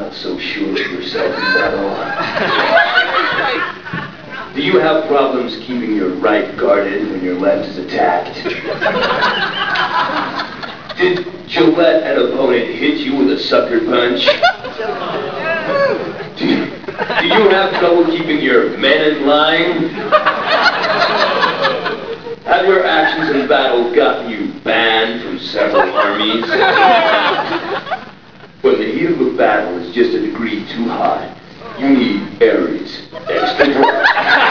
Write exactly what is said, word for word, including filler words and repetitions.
not so sure of yourself in battle? Do you have problems keeping your right guarded when your left is attacked? Did Gillette, an opponent, hit you with a sucker punch? Do you, do you have trouble keeping your men in line? Have your actions in battle gotten you banned from several armies? When the heat of a battle is just a degree too hot, you need Ares extra dry.